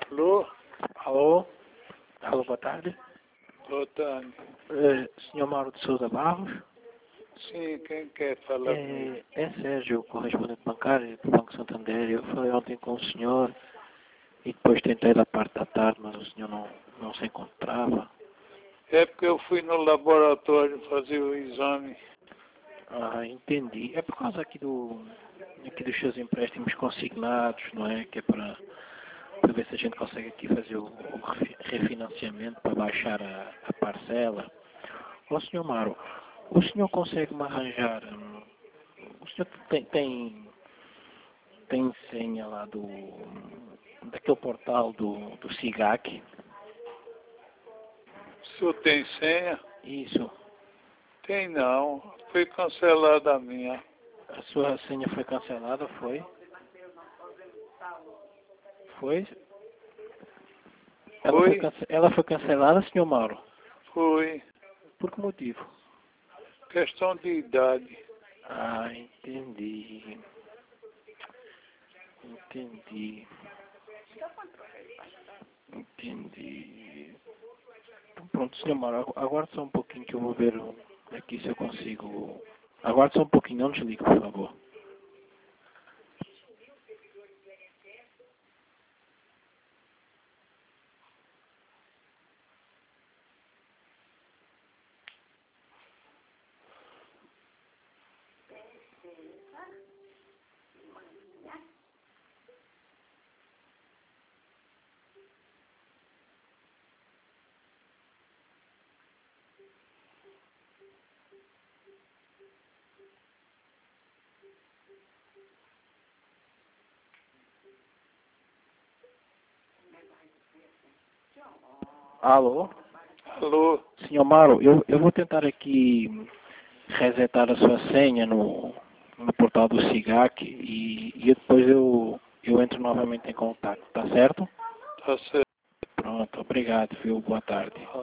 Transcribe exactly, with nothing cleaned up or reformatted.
Alô? Alô? Alô, boa tarde. Boa tarde. É, senhor Mauro de Souza Barros? Sim, quem quer falar comigo? É, é Sérgio, correspondente bancário do Banco Santander. Eu falei ontem com o senhor e depois tentei da parte da tarde, mas o senhor não, não se encontrava. É porque eu fui no laboratório fazer o exame. Ah, entendi. É por causa aqui do aqui dos seus empréstimos consignados, não é? Que é para, para ver se a gente consegue aqui fazer o, o refi- refinanciamento para baixar a, a parcela. Ó, senhor Mauro, o senhor consegue me arranjar... hum, o senhor tem, tem, tem senha lá do... daquele portal do, do SIGAC? O senhor tem senha? Isso. Tem não. Foi cancelada a minha. A sua senha foi cancelada, foi? Foi? Ela foi, Foi? cance- ela foi cancelada, senhor Mauro? Foi. Por que motivo? Questão de idade. Ah, entendi. Entendi. Entendi. Então, pronto, senhor Mauro, agu- aguarde só um pouquinho que eu vou ver o- aqui se eu consigo... Aguarde só um pouquinho, não desligue, por favor. Alô? Alô? Senhor Mauro, eu, eu vou tentar aqui resetar a sua senha no, no portal do SIGAC e, e depois eu, eu entro novamente em contato, tá certo? Tá certo. Pronto, obrigado, viu? Boa tarde.